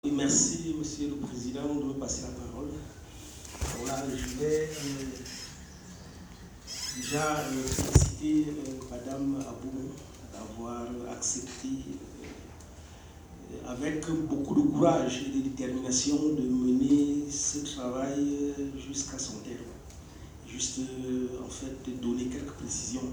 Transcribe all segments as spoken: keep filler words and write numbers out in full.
Oui, merci, Monsieur le Président, de me passer la parole. Alors là, je vais euh, déjà euh, féliciter euh, Madame Abou d'avoir accepté euh, avec beaucoup de courage et de détermination de mener ce travail euh, jusqu'à son terme. Juste, euh, en fait, de donner quelques précisions.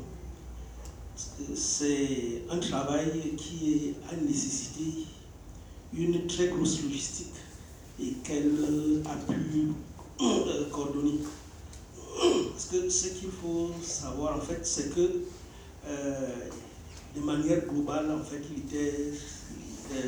C'est un travail qui a nécessité une très grosse logistique et qu'elle a pu euh, coordonner. Parce que ce qu'il faut savoir en fait, c'est que euh, de manière globale, en fait, il était, euh,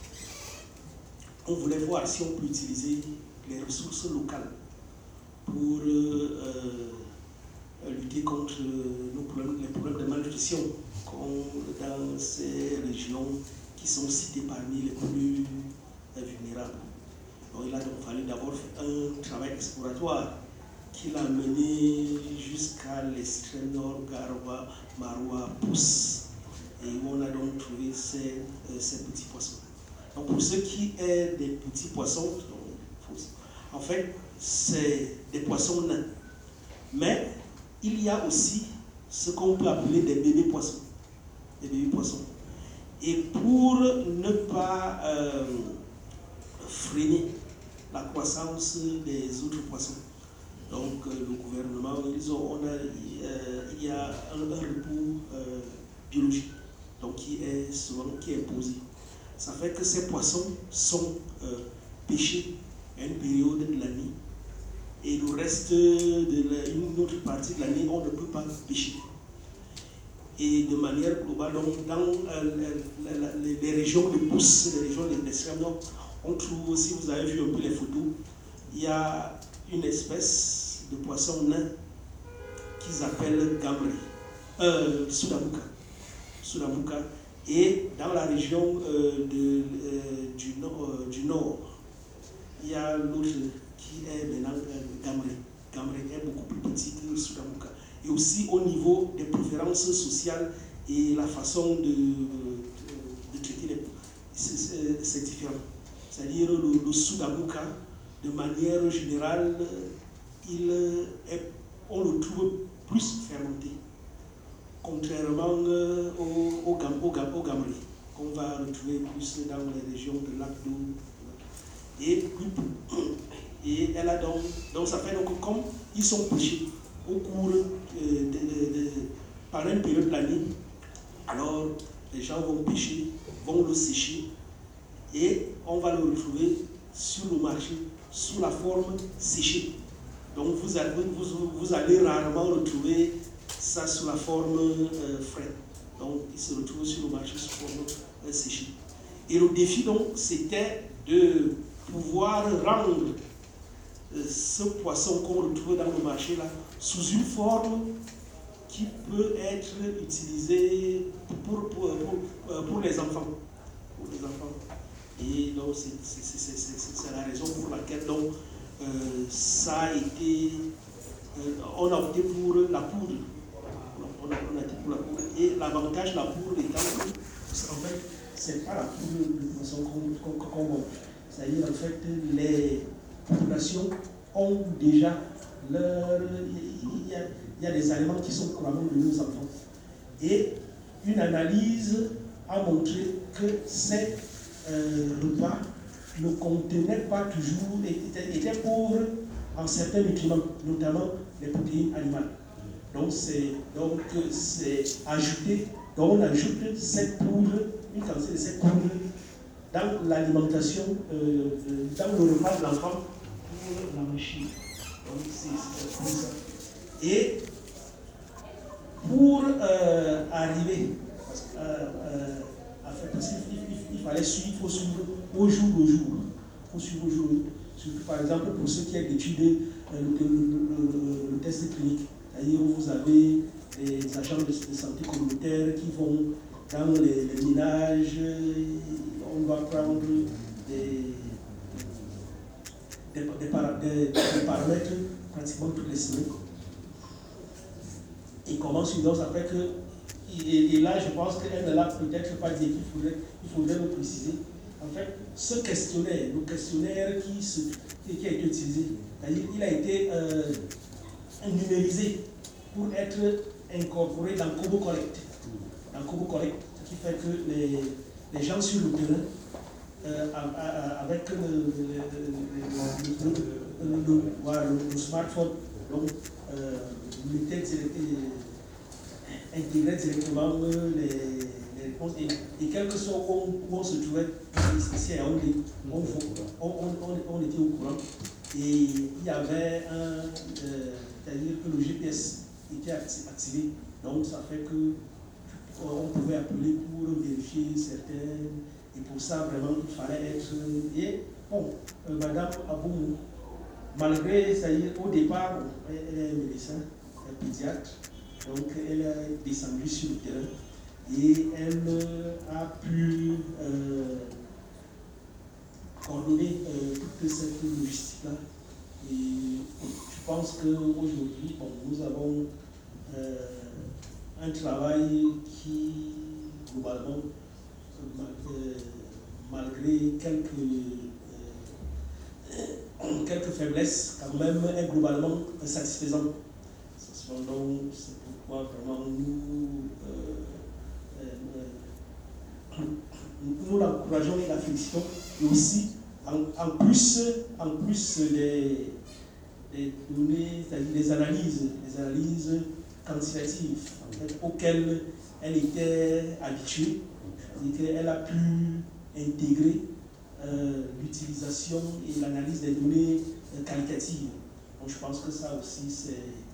on voulait voir si on peut utiliser les ressources locales pour euh, lutter contre nos problèmes, les problèmes de malnutrition dans ces régions qui sont citées parmi les plus vulnérables. Donc il a donc fallu d'abord faire un travail exploratoire qui l'a mené jusqu'à l'extrême nord, Garoua, Maroua, Pousse, et où on a donc trouvé ces, ces petits poissons. Donc pour ce qui est des petits poissons, donc, en fait, c'est des poissons nains. Mais il y a aussi ce qu'on peut appeler des bébés poissons. Des bébés poissons. Et pour ne pas euh, freiner la croissance des autres poissons, donc euh, le gouvernement, ils ont, on a, euh, il y a un, un repos euh, biologique donc, qui est souvent qui est imposé. Ça fait que ces poissons sont euh, pêchés à une période de l'année et le reste de la, une autre partie de l'année, on ne peut pas pêcher. Et de manière globale, donc, dans euh, les, les régions de Pousse, les régions de l'extrême nord, on trouve, si vous avez vu un peu les photos, il y a une espèce de poisson nain qu'ils appellent gamri, euh, Soudamouka. Soudamouka. Et dans la région euh, de, euh, du, nord, euh, du nord, il y a l'autre qui est maintenant euh, gamri. Gamri est beaucoup plus petit que Soudamouka. Et aussi au niveau des préférences sociales et la façon de, de, de traiter les... C'est différent. C'est-à-dire le, le Soudamouka, de manière générale, il est, on le trouve plus fermenté, contrairement au, au, au, au gamri, qu'on va retrouver plus dans les régions de lac d'eau. Et, et elle a donc, donc ça fait donc comme ils sont pêchés au cours de, de, de, de pendant une période de l'année, alors les gens vont pêcher, vont le sécher et on va le retrouver sur le marché sous la forme séchée. Donc vous allez, vous, vous allez rarement retrouver ça sous la forme euh, fraîche. Donc il se retrouve sur le marché sous forme euh, séchée. Et le défi donc c'était de pouvoir rendre euh, ce poisson qu'on retrouve dans le marché là sous une forme qui peut être utilisée pour, pour, pour, pour les enfants. Pour les enfants. Et donc c'est la raison pour laquelle donc, euh, ça a été, euh, on a opté pour la poudre. On a, on a opté pour la poudre. Et l'avantage de la poudre étant que, en fait, c'est pas la poudre de poisson qu'on qu qu mange. C'est-à-dire en fait, les populations ont déjà leur, il y a, il y a des aliments qui sont couramment de nos enfants. Et une analyse a montré que ces euh, repas ne contenaient pas toujours, étaient, étaient pauvres en certains nutriments, notamment les protéines animales. Donc c'est donc c'est ajouté, donc on ajoute cette poudre, une quantité de cette poudre dans l'alimentation, euh, dans le repas de l'enfant pour la machine. Donc c'est comme ça. Et pour euh, arriver euh, euh, à faire, parce qu'il il, il fallait suivre, il faut suivre au jour le jour. Il faut suivre au jour. Surtout par exemple pour ceux qui ont étudié euh, le, le, le, le test clinique. C'est-à-dire où vous avez les agents de, de santé communautaire qui vont dans les, les ménages, on va prendre des, des, des, para, des, des paramètres pratiquement toutes les semaines. Et comment suivre ça fait que, et, et là je pense qu'elle ne l'a peut-être pas dit, il faudrait, il faudrait le préciser, en fait, ce questionnaire, le questionnaire qui, se, qui a été utilisé, c'est-à-dire il a été euh, numérisé pour être incorporé dans Kobo Collect. Dans Kobo Collect, ce qui fait que les, les gens sur le terrain, euh, avec le, le, le, le, le, le, le smartphone, donc, euh, mettaient intégrer directement les, les réponses et, et quel que soit où, où on se trouvait, ici à Yaoundé, on, on, on, on était au courant et il y avait un, euh, c'est-à-dire que le G P S était activé, donc ça fait que on pouvait appeler pour vérifier certaines, et pour ça vraiment il fallait être, et bon, euh, Madame Aboumou, malgré, c'est-à-dire au départ, elle, elle est médecin, elle est pédiatre, donc elle est descendue sur le terrain et elle a pu euh, coordonner euh, toute cette logistique-là. Et je pense qu'aujourd'hui, bon, nous avons euh, un travail qui, globalement, euh, malgré quelques, euh, quelques faiblesses, quand même, est globalement satisfaisant. Donc, c'est pourquoi vraiment nous, euh, euh, nous l'encourageons et la félicitons. Et aussi, en, en plus, en plus des, des données, c'est-à-dire des analyses, des analyses quantitatives en fait, auxquelles elle était habituée, c'est-à-dire qu'elle a pu intégrer euh, l'utilisation et l'analyse des données euh, qualitatives. Donc, je pense que ça aussi, c'est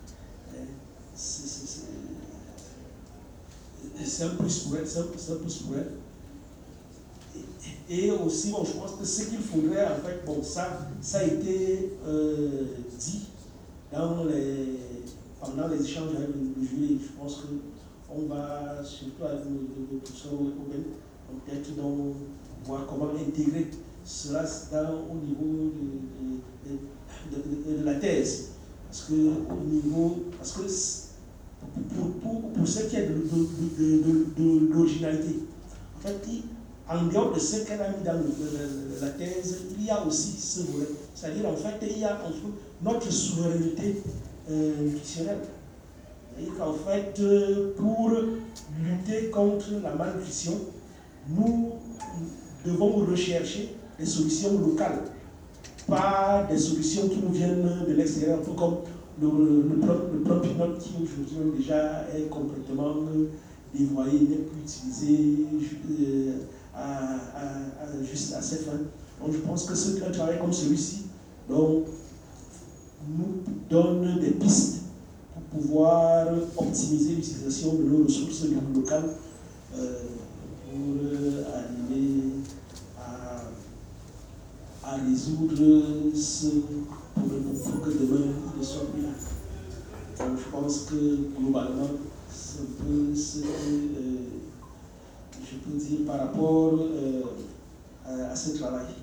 c'est un plus pour elle, c'est un, un plus pour elle. Et, et aussi, bon, je pense que ce qu'il faudrait, en fait, bon, ça, ça a été euh, dit dans les, pendant les échanges avec le jury. Je pense qu'on va, surtout avec le professeur Oben, peut-être donc voir comment intégrer cela dans, au niveau de, de, de, de, de la thèse. Parce que au niveau, parce que pour, pour, pour ce qui est de, de, de, de, de l'originalité, en fait, en dehors de ce qu'elle a mis dans le, le, la thèse, il y a aussi ce volet. C'est-à-dire, en fait, il y a entre notre souveraineté euh, nutritionnelle. Et qu'en fait, pour lutter contre la malnutrition, nous devons rechercher des solutions locales, pas des solutions qui nous viennent de l'extérieur, un peu comme le, le, le plan pilote qui aujourd'hui déjà est complètement dévoyé, n'est plus utilisé euh, à, à, à, juste à ces fins. Donc je pense que c'est un travail comme celui-ci donc, nous donne des pistes pour pouvoir optimiser l'utilisation de nos ressources locales euh, pour arriver à à résoudre ce problème pour que demain il ne soit plus là. Donc je pense que globalement, c'est un peu ce que euh, je peux dire par rapport euh, à, à ce travail.